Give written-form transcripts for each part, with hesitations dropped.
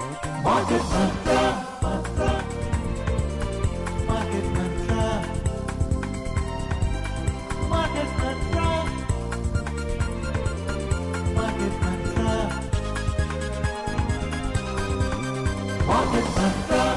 Market Mantra, Market Mantra, Market Mantra, Market Mantra, Market Mantra,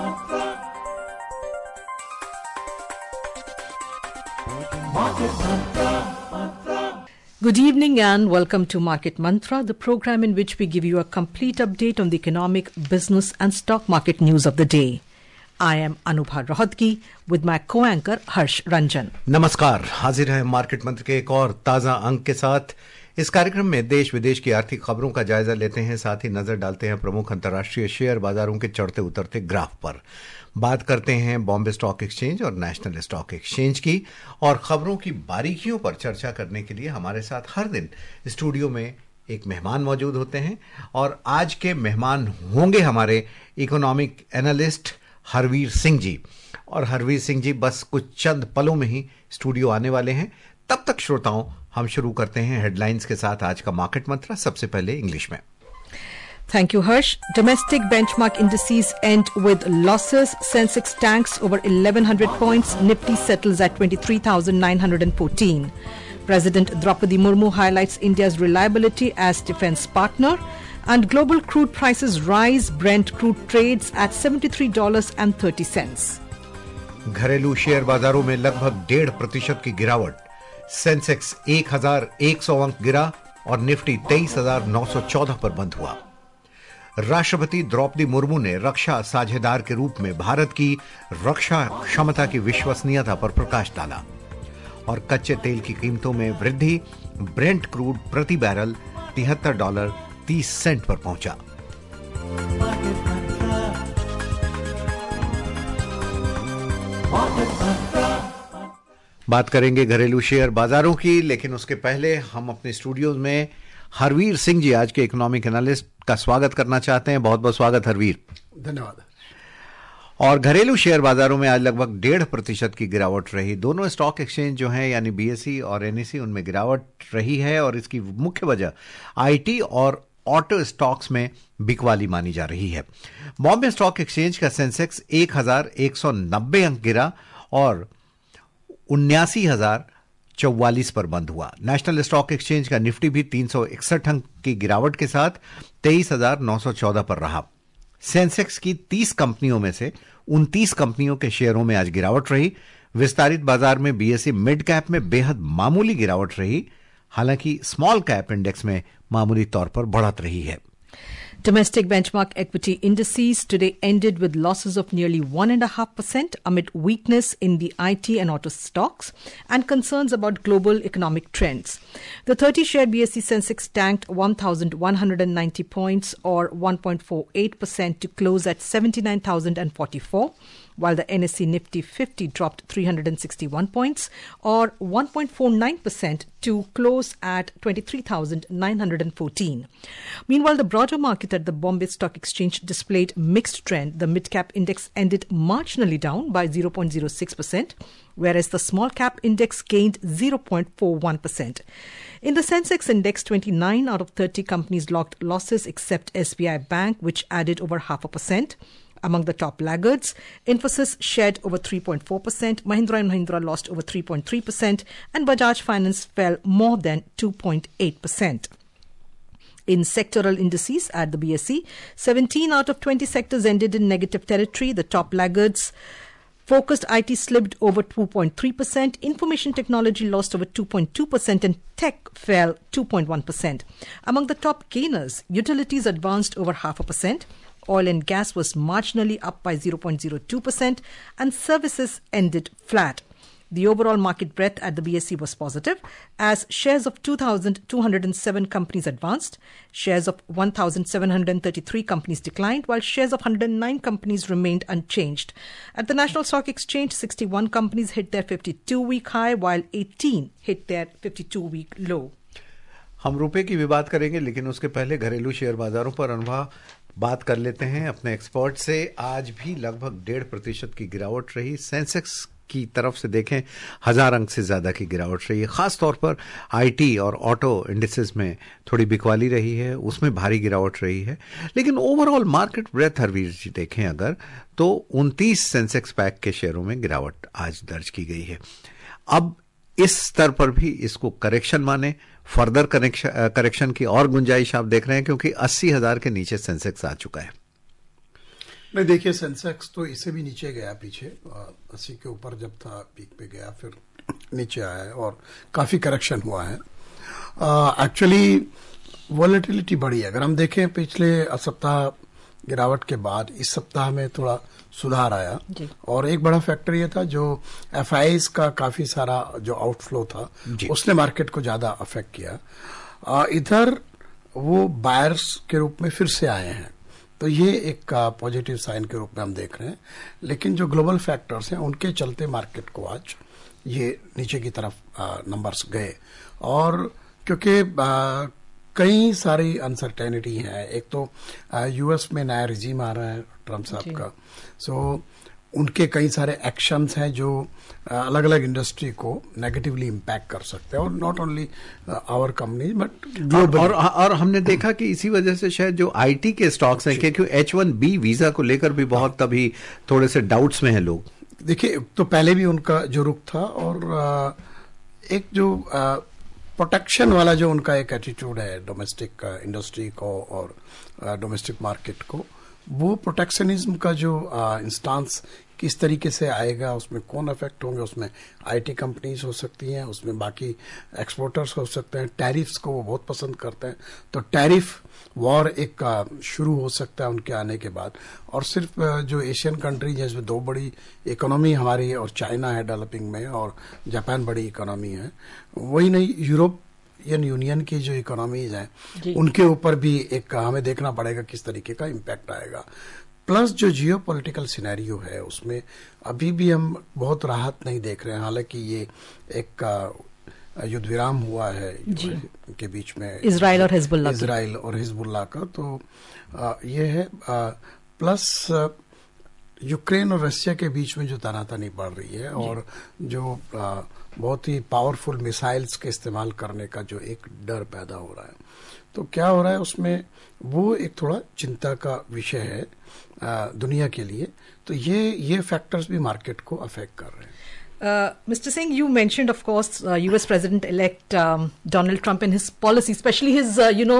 Market Mantra. Good evening and welcome to Market Mantra, the program in which we give you a complete update on the economic, business and stock market news of the day. I am Anubha Rohatgi with my co-anchor Harsh Ranjan. नमस्कार, हाजिर है market मंत्र के एक और ताजा अंक के साथ। इस कार्यक्रम में देश विदेश की आर्थिक खबरों का जायजा लेते हैं, साथ ही नजर डालते हैं प्रमुख अंतर्राष्ट्रीय शेयर बाजारों के चढ़ते उतरते ग्राफ पर। बात करते हैं बॉम्बे स्टॉक एक्सचेंज और नेशनल स्टॉक एक्सचेंज की, और खबरों की बारीकियों पर चर्चा करने के लिए हमारे साथ हर दिन स्टूडियो में एक मेहमान मौजूद होते हैं। और आज के मेहमान होंगे हमारे इकोनॉमिक एनालिस्ट हरवीर सिंह जी। और हरवीर सिंह जी बस कुछ चंद पलों में ही स्टूडियो आने वाले हैं। तब तक श्रोताओं, हम शुरू करते हैं हेडलाइंस के साथ आज का मार्केट मंत्र। सबसे पहले इंग्लिश में। Thank you, Harsh. Domestic benchmark indices end with losses. Sensex tanks over 1100 points. Nifty settles at 23,914. President Draupadi Murmu highlights India's reliability as defense partner. And global crude prices rise. Brent crude trades at $73.30. घरेलू share बाजारों में लगभग 1.5% की गिरावट। Sensex 1,100 अंक गिरा और Nifty 23,914 पर बंद हुआ। राष्ट्रपति द्रौपदी मुर्मू ने रक्षा साझेदार के रूप में भारत की रक्षा क्षमता की विश्वसनीयता पर प्रकाश डाला। और कच्चे तेल की कीमतों में वृद्धि। ब्रेंट क्रूड प्रति बैरल $73.30 पर पहुंचा। बात करेंगे घरेलू शेयर बाजारों की, लेकिन उसके पहले हम अपने स्टूडियो में हरवीर सिंह जी, आज के इकोनॉमिक एनालिस्ट, का स्वागत करना चाहते हैं। बहुत बहुत स्वागत हरवीर। धन्यवाद। और घरेलू शेयर बाजारों में आज लगभग 1.5% की गिरावट रही। दोनों स्टॉक एक्सचेंज जो हैं, यानी बीएसई और एनएसई, उनमें गिरावट रही है। और इसकी मुख्य वजह आईटी और ऑटो स्टॉक्स में बिकवाली मानी जा रही है। बॉम्बे स्टॉक एक्सचेंज का सेंसेक्स 1,190 अंक गिरा और 79,044 पर बंद हुआ। नेशनल स्टॉक एक्सचेंज का निफ्टी भी 361 अंक की गिरावट के साथ 23,914 पर रहा। सेंसेक्स की 30 कंपनियों में से 29 कंपनियों के शेयरों में आज गिरावट रही। विस्तारित बाजार में बीएसई मिड कैप में बेहद मामूली गिरावट रही, हालांकि स्मॉल कैप इंडेक्स में मामूली तौर पर बढ़त रही है। Domestic benchmark equity indices today ended with losses of nearly 1.5% amid weakness in the IT and auto stocks and concerns about global economic trends. The 30-share BSE Sensex tanked 1,190 points or 1.48% to close at 79,044, while the NSE Nifty 50 dropped 361 points or 1.49% to close at 23,914. Meanwhile, the broader market at the Bombay Stock Exchange displayed mixed trend. The mid-cap index ended marginally down by 0.06%, whereas the small-cap index gained 0.41%. In the Sensex index, 29 out of 30 companies logged losses except SBI Bank, which added over 0.5%. Among the top laggards, Infosys shed over 3.4%, Mahindra & Mahindra lost over 3.3%, and Bajaj Finance fell more than 2.8%. In sectoral indices at the BSE, 17 out of 20 sectors ended in negative territory. The top laggards, focused IT slipped over 2.3%, information technology lost over 2.2%, and tech fell 2.1%. Among the top gainers, utilities advanced over 0.5%. Oil and gas was marginally up by 0.02%, and services ended flat. The overall market breadth at the BSE was positive, as shares of 2,207 companies advanced, shares of 1,733 companies declined, while shares of 109 companies remained unchanged. At the National Stock Exchange, 61 companies hit their 52-week high, while 18 hit their 52-week low. हम रुपए की भी बात करेंगे, लेकिन उसके पहले घरेलू शेयर बाजारों पर अनुभव बात कर लेते हैं अपने एक्सपर्ट से। आज भी लगभग 1.5% की गिरावट रही। सेंसेक्स की तरफ से देखें 1000 अंक से ज्यादा की गिरावट रही है। खास तौर पर आईटी और ऑटो इंडिसेस में थोड़ी बिकवाली रही है, उसमें भारी गिरावट रही है। लेकिन overall market breadth Harvir ji देखें अगर तो 29 सेंसेक्स पैक के शेयरों में गिरावट आज दर्ज की गई है। अब इस स्तर पर भी इसको करेक्शन माने, फर्दर करेक्शन की और गुंजाइश आप देख रहे हैं, क्योंकि 80,000 के नीचे सेंसेक्स आ चुका है। नहीं, देखिए सेंसेक्स तो इससे भी नीचे गया पीछे, 80 के ऊपर जब था पीक पे गया, फिर नीचे आया है और काफी करेक्शन हुआ है। एक्चुअली वॉलेटिलिटी बढ़ी है। अगर हम देखें पिछले सप्ताह गिरावट के बाद इस सप्ताह में थोड़ा सुधार आया, और एक बड़ा फैक्टर ये था जो एफआईज का काफी सारा जो आउटफ्लो था उसने मार्केट को ज्यादा अफेक्ट किया। इधर वो बायर्स के रूप में फिर से आए हैं, तो ये एक पॉजिटिव साइन के रूप में हम देख रहे हैं। लेकिन जो ग्लोबल फैक्टर्स हैं उनके चलते मार्केट को आज ये नीचे की तरफ नंबर्स गए, और क्योंकि कई सारी अनसर्टेनिटी है। एक तो यूएस में नया रिजीम आ रहा है ट्रम्प साहब का, सो उनके कई सारे एक्शंस हैं जो अलग अलग इंडस्ट्री को नेगेटिवली इम्पैक्ट कर सकते हैं, और not only our company but global. और हमने देखा कि इसी वजह से शायद जो आईटी के स्टॉक्स हैं, क्योंकि H1B वीजा को लेकर भी बहुत अभी थोड़े से डाउट्स में हैं लोग। देखिए, तो पहले भी उनका जो रुख था, और एक जो प्रोटेक्शन वाला जो उनका एक एटीट्यूड है डोमेस्टिक इंडस्ट्री को और डोमेस्टिक मार्केट को, वो प्रोटेक्शनिज्म का जो इंस्टांस किस तरीके से आएगा, उसमें कौन अफेक्ट होंगे, उसमें आईटी कंपनीज हो सकती हैं, उसमें बाकी एक्सपोर्टर्स हो सकते हैं। टैरिफ्स को वो बहुत पसंद करते हैं, तो टैरिफ वॉर एक शुरू हो सकता है उनके आने के बाद। और सिर्फ जो एशियन कंट्रीज है, इसमें दो बड़ी इकोनॉमी हमारी है, और चाइना है डेवलपिंग में, और जापान बड़ी इकोनॉमी है। वही नहीं, यूरोपियन यूनियन की जो इकोनॉमीज हैं उनके ऊपर भी एक हमें देखना पड़ेगा किस तरीके का इम्पैक्ट आएगा। प्लस जो जियोपॉलिटिकल सिनेरियो है उसमें अभी भी हम बहुत राहत नहीं देख रहे हैं। हालांकि ये एक युद्ध विराम हुआ है के बीच में इजराइल और हिजबुल्लाह का, तो ये है। प्लस यूक्रेन और रशिया के बीच में जो तनातनी बढ़ रही है, और जो बहुत ही पावरफुल मिसाइल्स के इस्तेमाल करने का जो एक डर पैदा हो रहा है, तो क्या हो रहा है उसमें, वो एक थोड़ा चिंता का विषय है दुनिया के लिए। तो ये फैक्टर्स भी मार्केट को अफेक्ट कर रहे हैं। Mr. Singh, you mentioned, of course, U.S. President-elect Donald Trump and his policy, especially his,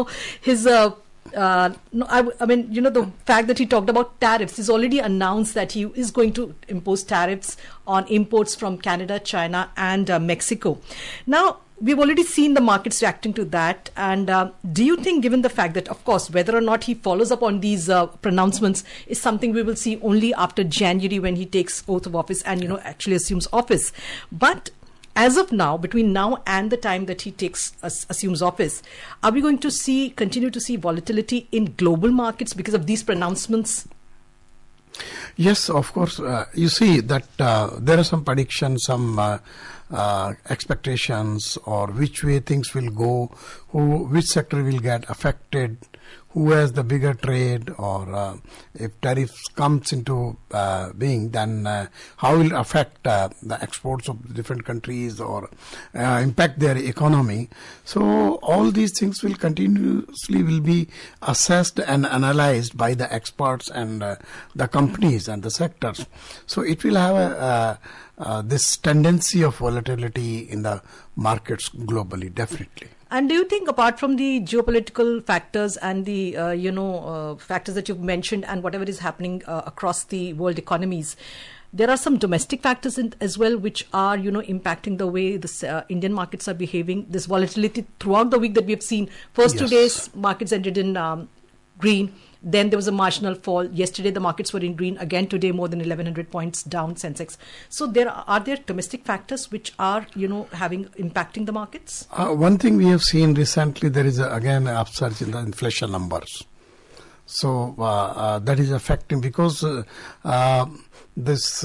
no, I mean, the fact that he talked about tariffs. He's already announced that he is going to impose tariffs on imports from Canada, China, and Mexico. Now, we've already seen the markets reacting to that. And do you think, given the fact that, of course, whether or not he follows up on these pronouncements is something we will see only after January when he takes oath of office and, actually assumes office. But as of now, between now and the time that he assumes office, are we going to continue to see volatility in global markets because of these pronouncements? Yes, of course. You see that there are some predictions, some expectations, or which way things will go, which sector will get affected, who has the bigger trade, or if tariffs comes into being, then how will it affect the exports of different countries, or impact their economy. So all these things will continuously be assessed and analyzed by the experts and the companies and the sectors. So it will have this tendency of volatility in the markets globally, definitely. And do you think, apart from the geopolitical factors and the factors that you've mentioned and whatever is happening across the world economies, there are some domestic factors as well which are impacting the way the Indian markets are behaving? This volatility throughout the week that we have seen. First 2 days markets ended in green. Then there was a marginal fall. Yesterday the markets were in green. Again today more than 1,100 points down, Sensex. So are there domestic factors which are impacting the markets? One thing we have seen recently, there is again an upsurge in the inflation numbers. So that is affecting, because this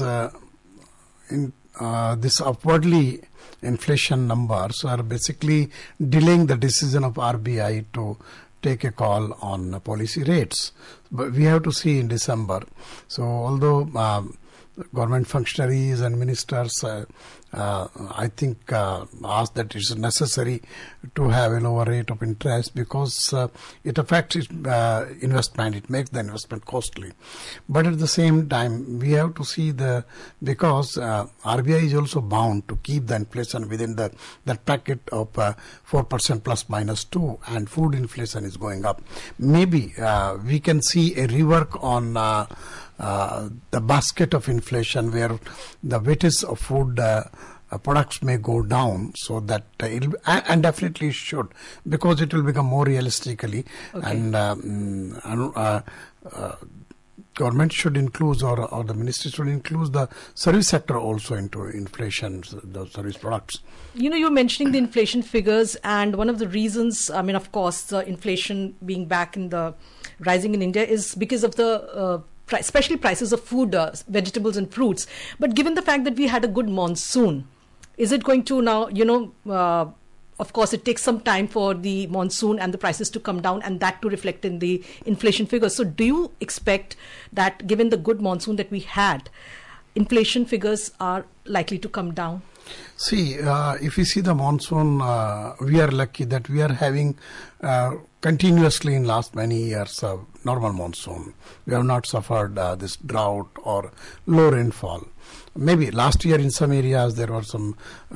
upwardly inflation numbers are basically delaying the decision of RBI to take a call on policy rates. But we have to see in December. So although government functionaries and ministers, I think, asked that it is necessary to have a lower rate of interest because it affects investment. It makes the investment costly. But at the same time, we have to see because RBI is also bound to keep the inflation within that bracket of 4% plus minus 2, and food inflation is going up. Maybe we can see a rework on the basket of inflation where the weightage of food products may go down, so that and definitely should, because it will become more realistically. Okay. And government should include, or the ministry should include the service sector also into inflation, the service products. You're mentioning the inflation figures, and one of the reasons, of course, the inflation being back in the rising in India is because of the especially prices of food, vegetables and fruits. But given the fact that we had a good monsoon, is it going to now, of course, it takes some time for the monsoon and the prices to come down, and that to reflect in the inflation figures. So do you expect that, given the good monsoon that we had, inflation figures are likely to come down? See, if you see the monsoon, we are lucky that we are having continuously in last many years normal monsoon. We have not suffered this drought or low rainfall. Maybe last year in some areas there were some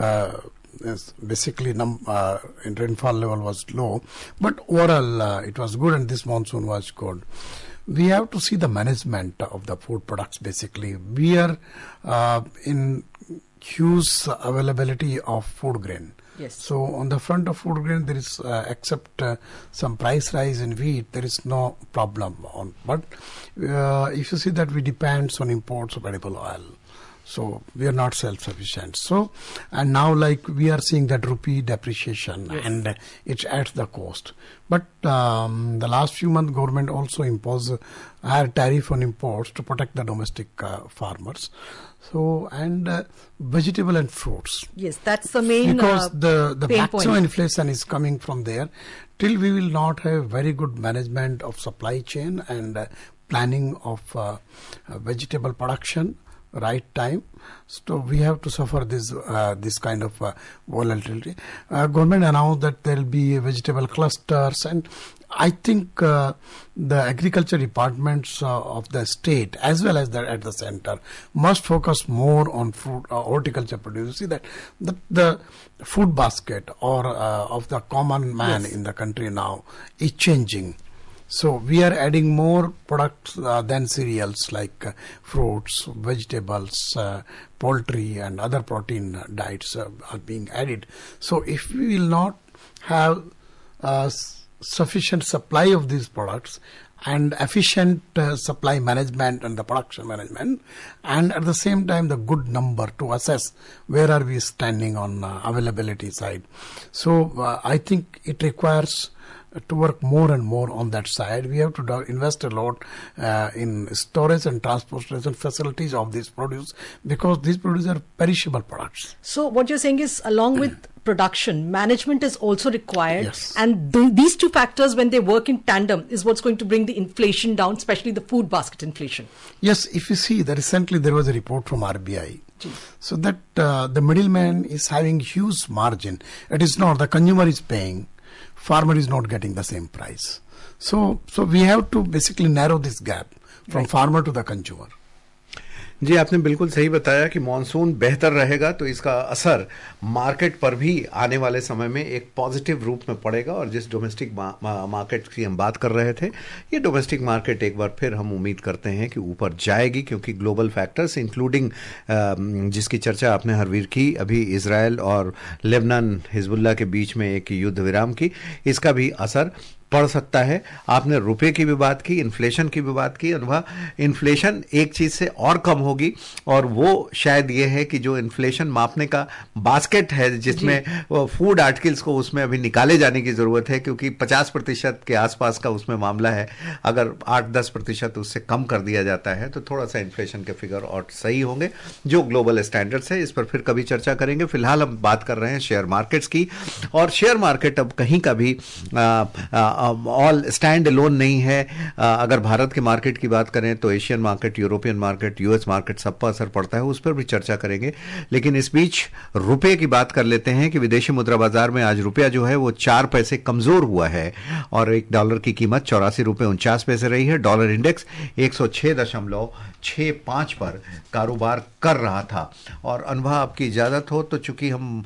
basically in rainfall level was low, but overall it was good, and this monsoon was good. We have to see the management of the food products. Basically, we are in huge availability of food grain. Yes. So on the front of food grain, there is except some price rise in wheat, there is no problem on. But if you see that we depend on imports of edible oil, so we are not self-sufficient. So, and now like we are seeing that rupee depreciation, yes, and it adds the cost. But the last few months, government also imposed a higher tariff on imports to protect the domestic farmers. So, and vegetable and fruits. Yes, that's the main because the maximum point. Inflation is coming from there. Till we will not have very good management of supply chain and planning of vegetable production, right time, so we have to suffer this kind of volatility. Government announced that there will be vegetable clusters, and I think the agriculture departments of the state as well as at the center must focus more on fruit horticulture produce. See that the food basket or of the common man, yes, in the country now is changing. So we are adding more products than cereals, like fruits, vegetables, poultry and other protein diets are being added. So if we will not have sufficient supply of these products and efficient supply management and the production management, and at the same time the good number to assess where are we standing on availability side. So I think it requires to work more and more on that side. We have to invest a lot in storage and transportation facilities of these produce, because these produce are perishable products. So what you're saying is, along with production, management is also required. Yes. And these two factors, when they work in tandem, is what's going to bring the inflation down, especially the food basket inflation. Yes, if you see that recently there was a report from RBI. So that the middleman is having huge margin. It is not, the consumer is paying, farmer is not getting the same price. So we have to basically narrow this gap from farmer to the consumer. जी, आपने बिल्कुल सही बताया कि monsoon बेहतर रहेगा तो इसका असर मार्केट पर भी आने वाले समय में एक पॉजिटिव रूप में पड़ेगा। और जिस डोमेस्टिक मार्केट की हम बात कर रहे थे, ये डोमेस्टिक मार्केट एक बार फिर हम उम्मीद करते हैं कि ऊपर जाएगी, क्योंकि ग्लोबल फैक्टर्स इंक्लूडिंग जिसकी चर्चा आपने हरवीर की अभी, इजराइल और लेबनान हिजबुल्लाह के बीच में एक युद्ध विराम की, इसका भी असर पड़ सकता है। आपने रुपए की भी बात की, इन्फ्लेशन की भी बात की। अनुभव, इन्फ्लेशन एक चीज से और कम होगी, और वो शायद ये है कि जो इन्फ्लेशन मापने का बास्केट है, जिसमें फूड आर्टिकल्स को उसमें अभी निकाले जाने की जरूरत है, क्योंकि 50% के आसपास का उसमें मामला है। अगर 8-10% उससे कम कर दिया जाता है तो थोड़ा सा इन्फ्लेशन के फिगर और सही होंगे, जो ग्लोबल स्टैंडर्ड्स है। इस पर फिर कभी चर्चा करेंगे। फिलहाल हम बात कर रहे हैं शेयर मार्केट्स की, और शेयर मार्केट अब कहीं का भी ऑल स्टैंड अलोन नहीं है। अगर भारत के मार्केट की बात करें तो Asian market, European market, US market, सब पर असर पड़ता है, उस पर भी चर्चा करेंगे। लेकिन इस बीच रुपए की बात कर लेते हैं कि विदेशी मुद्रा बाजार में आज रुपया जो है वो 4 पैसे कमजोर हुआ है और $1 की कीमत 84 रुपए 49 पैसे रही है। डॉलर इंडेक्स 106.65 पर कारोबार कर रहा था। और अनुभव, आपकी इजाजत हो तो चूंकि हम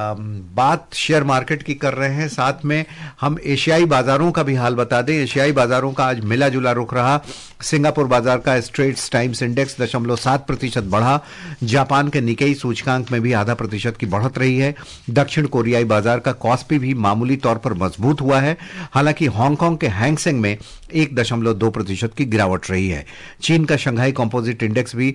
बात शेयर मार्केट की कर रहे हैं, साथ में हम एशियाई बाजारों का भी हाल बता दें। एशियाई बाजारों का आज मिला जुला रुख रहा। सिंगापुर बाजार का स्ट्रेट्स टाइम्स इंडेक्स 0.7% बढ़ा। जापान के निकेई सूचकांक में भी 0.5% की बढ़त रही है। दक्षिण कोरियाई बाजार का कॉस्पी भी मामूली तौर पर मजबूत हुआ है। हालांकि हांगकांग के हैंगसेंग में 1.2% की गिरावट रही है। चीन का शंघाई कंपोजिट इंडेक्स भी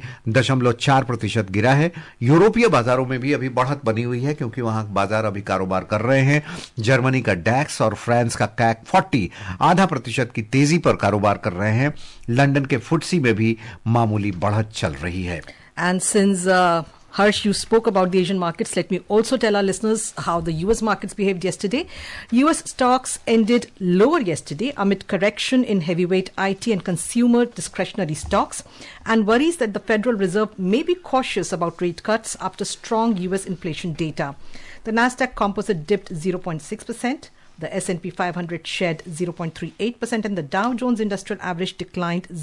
0.4% गिरा है। यूरोपीय बाजारों में भी अभी बढ़त बनी हुई है क्योंकि वहां बाजार अभी कारोबार कर रहे हैं। जर्मनी का डैक्स और फ्रांस का कैक 40 0.5% की तेजी पर कारोबार कर रहे हैं। लंदन के फुटसी में भी मामूली बढ़त चल रही है। And since Harsh, you spoke about the Asian markets, let me also tell our listeners how the US markets behaved yesterday. US stocks ended lower yesterday amid correction in heavyweight IT and consumer discretionary stocks and worries that the Federal Reserve may be cautious about rate cuts after strong US inflation data. The Nasdaq Composite dipped 0.6%. The S&P 500 shed 0.38% and the Dow Jones Industrial Average declined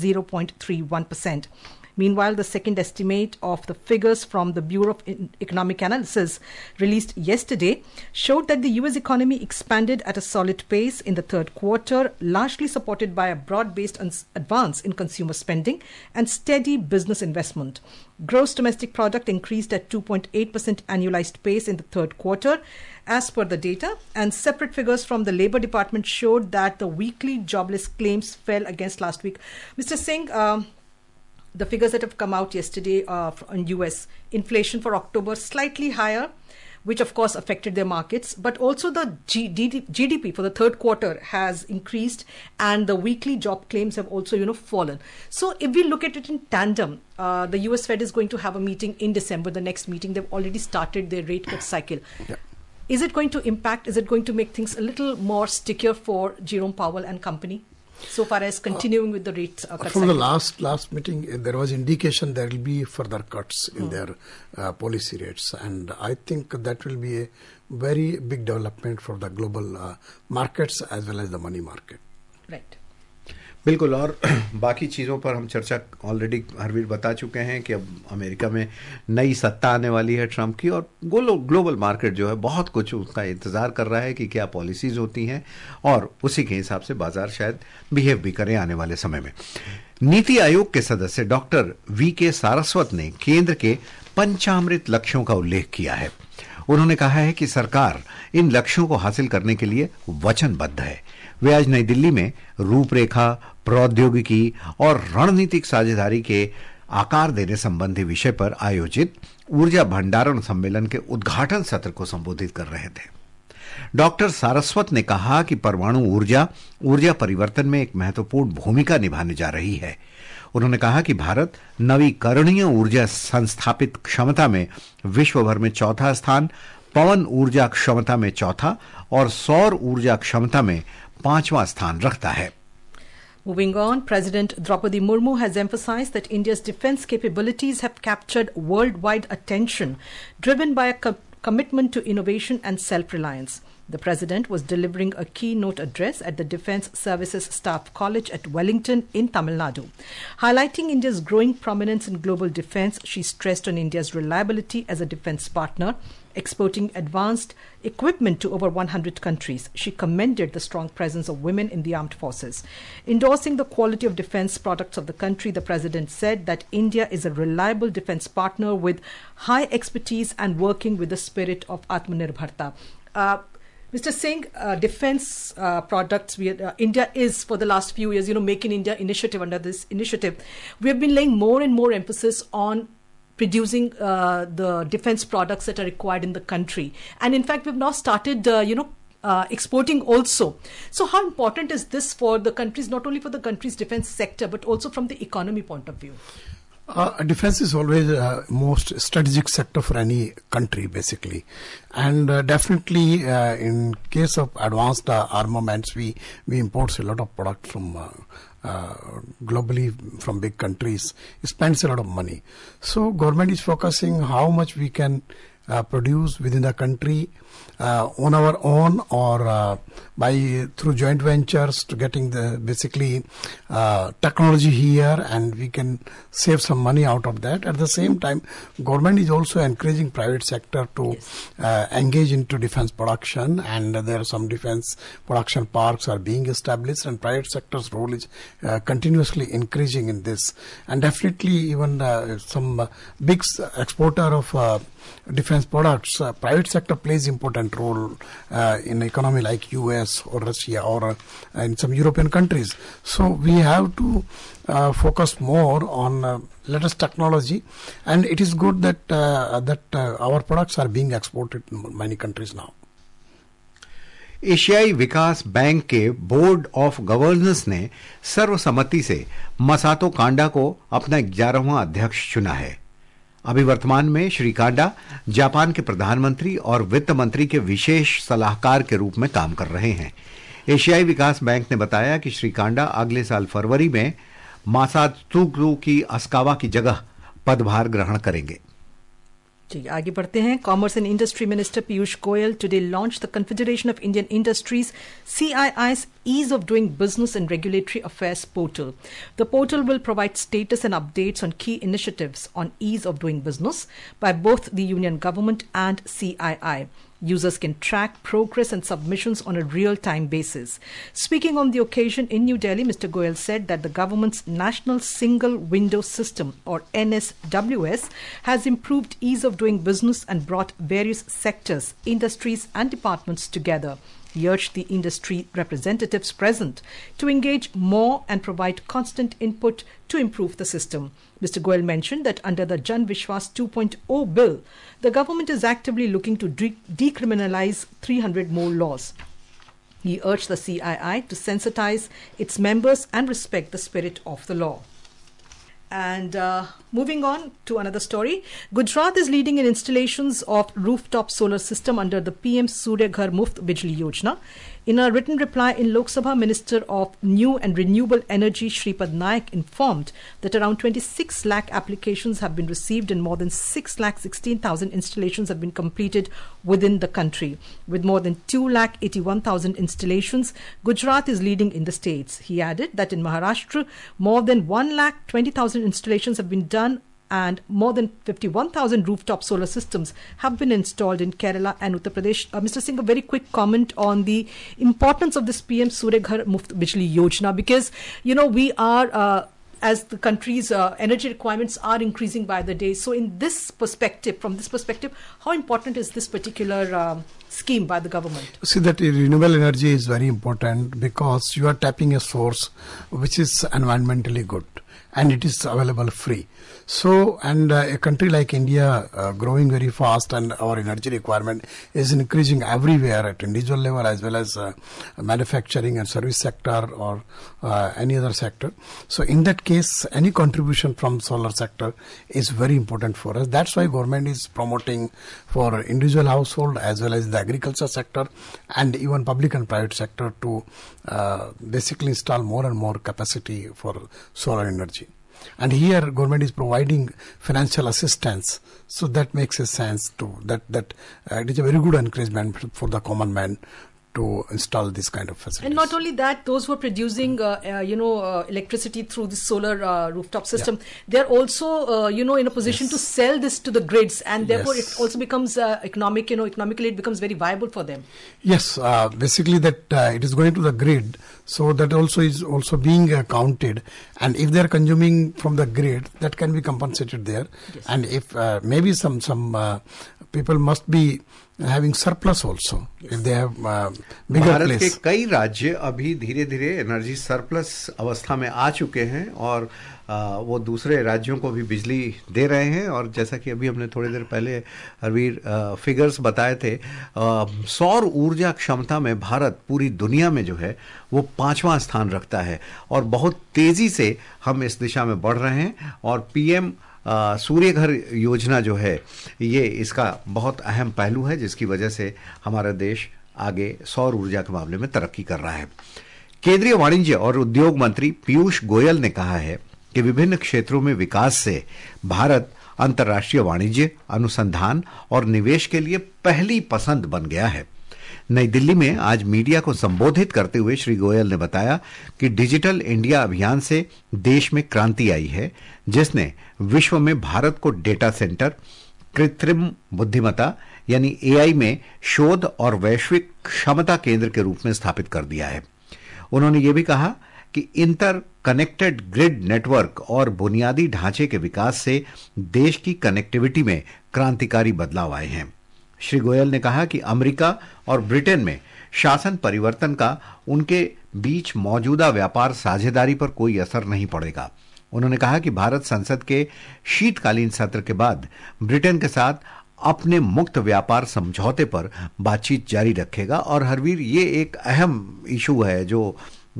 0.31%. Meanwhile, the second estimate of the figures from the Bureau of Economic Analysis released yesterday showed that the US economy expanded at a solid pace in the third quarter, largely supported by a broad-based advance in consumer spending and steady business investment. Gross domestic product increased at 2.8% annualized pace in the third quarter, as per the data, and separate figures from the Labor Department showed that the weekly jobless claims fell against last week. Mr. Singh, the figures that have come out yesterday in US, inflation for October slightly higher, which of course affected their markets, but also the GDP for the third quarter has increased and the weekly job claims have also, fallen. So if we look at it in tandem, the US Fed is going to have a meeting in December, the next meeting. They've already started their rate cut cycle. Yeah. Is it going to impact, is it going to make things a little more stickier for Jerome Powell and company? So far as continuing with the rate cut from cycle. the last meeting, there was indication there will be further cuts in their policy rates, and I think that will be a very big development for the global markets as well as the money market. Right. बिल्कुल। और बाकी चीज़ों पर हम चर्चा already Harvir बता चुके हैं कि अब अमेरिका में नई सत्ता आने वाली है ट्रंप की, और ग्लोबल मार्केट जो है बहुत कुछ उसका इंतज़ार कर रहा है कि क्या पॉलिसीज़ होती हैं और उसी के हिसाब से बाजार शायद बिहेव भी करें आने वाले समय में। नीति आयोग के सदस्य डॉक्टर वी.के. सारस्वत ने केंद्र के पंचामृत लक्ष्यों का उल्लेख किया है। उन्होंने कहा है कि सरकार इन लक्ष्यों को हासिल करने के लिए वचनबद्ध है। वे आज नई दिल्ली में रूपरेखा, प्रौद्योगिकी और रणनीतिक साझेदारी के आकार देने संबंधी विषय पर आयोजित ऊर्जा भंडारण सम्मेलन के उद्घाटन सत्र को संबोधित कर रहे थे। डॉक्टर सारस्वत ने कहा कि परमाणु ऊर्जा परिवर्तन में एक महत्वपूर्ण भूमिका निभाने जा रही है। उन्होंने कहा कि भारत नवीकरणीय ऊर्जा संस्थापित क्षमता में विश्व भर में चौथा स्थान, पवन ऊर्जा क्षमता में चौथा और सौर ऊर्जा क्षमता में 5वां स्थान रखता है। Moving on, President Draupadi Murmu has emphasized that India's defense capabilities have captured worldwide attention, driven by a commitment to innovation and self-reliance. The President was delivering a keynote address at the Defence Services Staff College at Wellington in Tamil Nadu. Highlighting India's growing prominence in global defence, she stressed on India's reliability as a defence partner, exporting advanced equipment to over 100 countries. She commended the strong presence of women in the armed forces. Endorsing the quality of defence products of the country, the President said that India is a reliable defence partner with high expertise and working with the spirit of Atmanirbharta. Mr. Singh, defense products, India is for the last few years, Make in India initiative. Under this initiative, we have been laying more and more emphasis on producing the defense products that are required in the country. And in fact, we've now started, exporting also. So how important is this for the countries, not only for the country's defense sector, but also from the economy point of view? Defense is always most strategic sector for any country, basically, and definitely in case of advanced armaments, we import a lot of product from globally from big countries. It spends a lot of money. So government is focusing how much we can produce within the country on our own or by through joint ventures to getting the basically technology here, and we can save some money out of that. At the same time, government is also encouraging private sector to engage into defense production, and there are some defense production parks are being established, and private sector's role is continuously increasing in this. And definitely even some big exporter of defense products, private sector plays important role in economy like US or Russia or in some European countries. So we have to focus more on latest technology, and it is good that our products are being exported in many countries now. एशियाई विकास bank के board of governors ने सर्वसम्मति से मसातो कांडा को अपना 11वां अध्यक्ष चुना है। अभी वर्तमान में श्री कांडा जापान के प्रधानमंत्री और वित्त मंत्री के विशेष सलाहकार के रूप में काम कर रहे हैं। एशियाई विकास बैंक ने बताया कि श्री कांडा अगले साल फरवरी में मासात्सुगु की अस्कावा की जगह पदभार ग्रहण करेंगे। जी आगे बढ़ते हैं। Commerce and industry minister Piyush Goyal today launch the Confederation of Indian Industries CII's Ease of Doing Business and Regulatory Affairs portal. The portal will provide status and updates on key initiatives on ease of doing business by both the union government and CII. Users can track progress and submissions on a real-time basis. Speaking on the occasion in New Delhi, Mr. Goyal said that the government's National Single Window System, or NSWS, has improved ease of doing business and brought various sectors, industries and departments together. He urged the industry representatives present to engage more and provide constant input to improve the system. Mr. Goyal mentioned that under the Jan Vishwas 2.0 bill, the government is actively looking to decriminalize 300 more laws. He urged the CII to sensitize its members and respect the spirit of the law. And moving on to another story, Gujarat is leading in installations of rooftop solar system under the PM Surya Ghar Muft Bijli Yojana. In a written reply in Lok Sabha, Minister of New and Renewable Energy Shripad Naik informed that around 26 lakh applications have been received and more than 6,16,000 installations have been completed within the country. With more than 2,81,000 installations, Gujarat is leading in the states. He added that in Maharashtra, more than 1,20,000 installations have been done and more than 51,000 rooftop solar systems have been installed in Kerala and Uttar Pradesh. Mr. Singh, a very quick comment on the importance of this PM Surya Ghar Muft Bijli Yojana, because, you know, we are, as the country's energy requirements are increasing by the day. So in this perspective, from this perspective, how important is this particular scheme by the government? See, that renewable energy is very important because you are tapping a source which is environmentally good and it is available free. So, and a country like India growing very fast, and our energy requirement is increasing everywhere at individual level as well as manufacturing and service sector or any other sector. So in that case, any contribution from solar sector is very important for us. That's why government is promoting for individual household as well as the agriculture sector and even public and private sector to basically install more and more capacity for solar energy. And here government is providing financial assistance, so that makes a sense to that it is a very good encouragement for the common man to install this kind of facilities. And not only that, those who are producing, electricity through the solar rooftop system, they're also, in a position to sell this to the grids, and therefore it also becomes economically it becomes very viable for them. Yes, basically that it is going to the grid, so that also is also being counted, and if they are consuming from the grid, that can be compensated there. Yes. And if maybe some people must be having surplus also. If they have bigger Bharat place. के कई राज्य अभी धीरे धीरे energy surplus अवस्था में आ चुके हैं और वो दूसरे राज्यों को भी बिजली दे रहे हैं। और जैसा कि अभी हमने थोड़ी देर पहले हरवीर फिगर्स बताए थे, सौर ऊर्जा क्षमता में भारत पूरी दुनिया में जो है वो 5वां स्थान रखता है और बहुत तेजी से हम इस दिशा में बढ़ रहे हैं। और पीएम सूर्य घर योजना जो है ये इसका बहुत अहम पहलू है, जिसकी वजह से हमारा देश आगे सौर ऊर्जा के मामले में तरक्की कर रहा है। केंद्रीय वाणिज्य और उद्योग मंत्री पीयूष गोयल ने कहा है कि विभिन्न क्षेत्रों में विकास से भारत अंतर्राष्ट्रीय वाणिज्य, अनुसंधान और निवेश के लिए पहली पसंद बन गया है। नई दिल्ली में आज मीडिया को संबोधित करते हुए श्री गोयल ने बताया कि डिजिटल इंडिया अभियान से देश में क्रांति आई है, जिसने विश्व में भारत को डेटा सेंटर, कृत्रिम बुद्धिमत्ता यानी एआई में शोध और वैश्विक क्षमता केंद्र के रूप में स्थापित कर दिया है। उन्होंने ये भी कहा कि इंटर कनेक्टेड ग्रिड नेटवर्क और बुनियादी ढांचे के विकास से देश की कनेक्टिविटी में क्रांतिकारी बदलाव आए हैं। श्री गोयल ने कहा कि अमेरिका और ब्रिटेन में शासन परिवर्तन का उनके बीच मौजूदा व्यापार साझेदारी पर कोई असर नहीं पड़ेगा। उन्होंने कहा कि भारत संसद के शीतकालीन सत्र के बाद ब्रिटेन के साथ अपने मुक्त व्यापार समझौते पर बातचीत जारी रखेगा। और हरवीर, ये एक अहम इशू है जो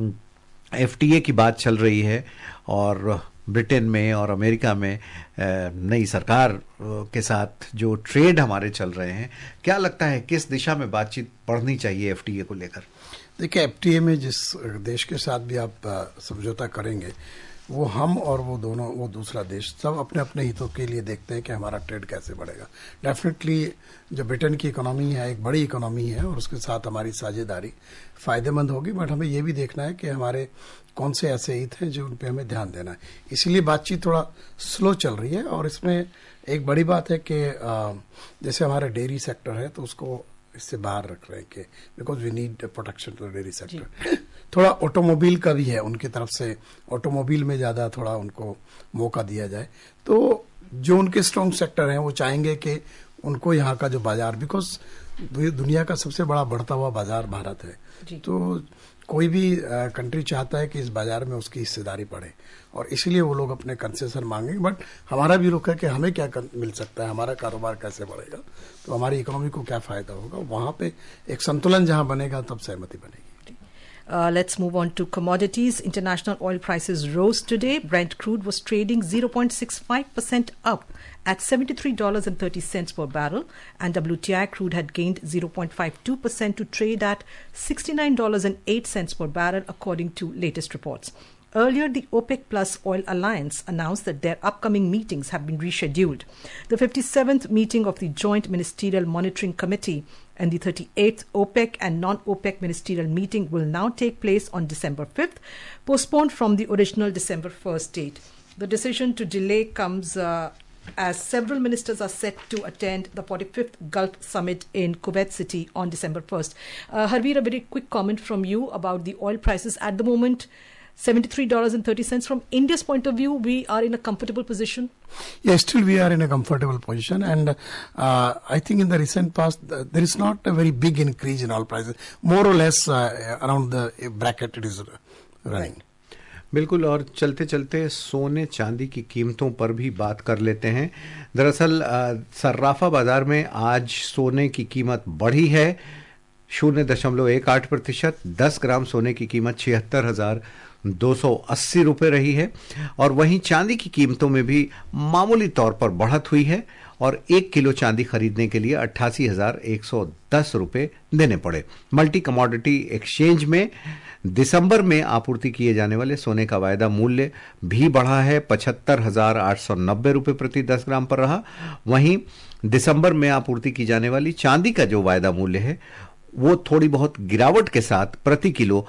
एफटीए की बात चल रही है और ब्रिटेन में और अमेरिका में नई सरकार के साथ जो ट्रेड हमारे चल रहे हैं, क्या लगता है किस दिशा में बातचीत बढ़नी चाहिए एफटीए को लेकर? देखिए, एफटीए में जिस देश के साथ भी आप समझौता करेंगे, वो हम और वो दोनों, वो दूसरा देश, सब अपने अपने हितों के लिए देखते हैं कि हमारा ट्रेड कैसे बढ़ेगा। डेफिनेटली जो ब्रिटेन की इकोनॉमी है एक बड़ी इकोनॉमी है और उसके साथ हमारी साझेदारी फायदेमंद होगी, बट हमें ये भी देखना है कि हमारे कौन से ऐसे हित हैं जो उन पे हमें ध्यान देना है। इसीलिए बातचीत थोड़ा स्लो चल रही है। और इसमें एक बड़ी बात है कि जैसे हमारा डेयरी सेक्टर है तो उसको इससे बाहर रख रहे हैं कि because we need protection to the dairy sector. थोड़ा ऑटोमोबाइल का भी है, उनकी तरफ से ऑटोमोबाइल में ज़्यादा थोड़ा उनको मौका दिया जाए। तो जो उनके स्ट्रॉन्ग सेक्टर हैं वो चाहेंगे कि उनको यहाँ का जो बाजार, बिकॉज दुनिया का सबसे बड़ा बढ़ता हुआ बाजार भारत है, तो कोई भी कंट्री चाहता है कि इस बाजार में उसकी हिस्सेदारी बढ़े और इसीलिए वो लोग अपने कंसेशन मांगेंगे। बट हमारा भी रुख है कि हमें क्या मिल सकता है, हमारा कारोबार कैसे बढ़ेगा, तो हमारी इकोनॉमी को क्या फायदा होगा, वहां पे एक संतुलन जहां बनेगा तब सहमति बनेगी। Let's move on to commodities. International oil prices rose today. Brent crude was trading 0.65% up at $73.30 per barrel, and WTI crude had gained 0.52% to trade at $69.08 per barrel, according to latest reports. Earlier, the OPEC Plus Oil Alliance announced that their upcoming meetings have been rescheduled. The 57th meeting of the Joint Ministerial Monitoring Committee and the 38th OPEC and non-OPEC ministerial meeting will now take place on December 5th, postponed from the original December 1st date. The decision to delay comes as several ministers are set to attend the 45th Gulf Summit in Kuwait City on December 1st. Harveer, a very quick comment from you about the oil prices at the moment. $73.30. From India's point of view, we are in a comfortable position? Yes, still we are in a comfortable position, and I think in the recent past there is not a very big increase in oil prices. More or less around the bracket it is running. बिल्कुल। और चलते चलते सोने चांदी की कीमतों पर भी बात कर लेते हैं। दरअसल सर्राफा बाजार में आज सोने की कीमत बढ़ी है 0.18%। 10 ग्राम सोने की कीमत 76,280 रुपये रही है। और वहीं चांदी की कीमतों में भी मामूली तौर पर बढ़त हुई है और 1 किलो चांदी खरीदने के लिए 88,110 रुपये देने पड़े। मल्टी कमोडिटी एक्सचेंज में दिसंबर में आपूर्ति किए जाने वाले सोने का वायदा मूल्य भी बढ़ा है, 75,890 रुपये प्रति 10 ग्राम पर रहा। वहीं दिसंबर में आपूर्ति की जाने वाली चांदी का जो वायदा मूल्य है वो थोड़ी बहुत गिरावट के साथ प्रति किलो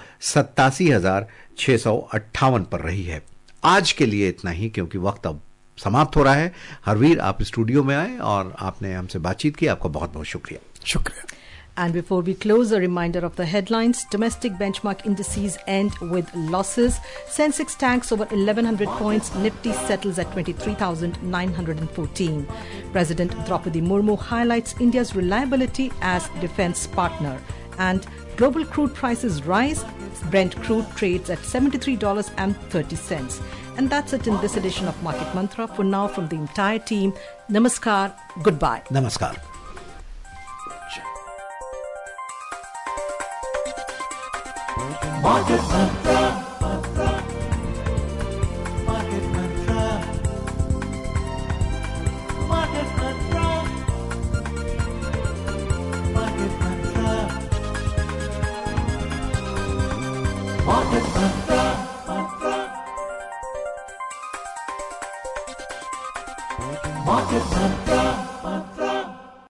87,658 पर रही है। आज के लिए इतना ही, क्योंकि वक्त अब समाप्त हो रहा है। हरवीर, आप स्टूडियो में आए और आपने हमसे बातचीत की, आपका बहुत बहुत शुक्रिया। शुक्रिया। And before we close, a reminder of the headlines. Domestic benchmark indices end with losses. Sensex tanks over 1100 points. Nifty settles at 23,914. President Draupadi Murmu highlights India's reliability as defense partner. And global crude prices rise. Brent crude trades at $73.30. And that's it in this edition of Market Mantra. For now, from the entire team, namaskar, goodbye. नमस्कार. Market Mantra.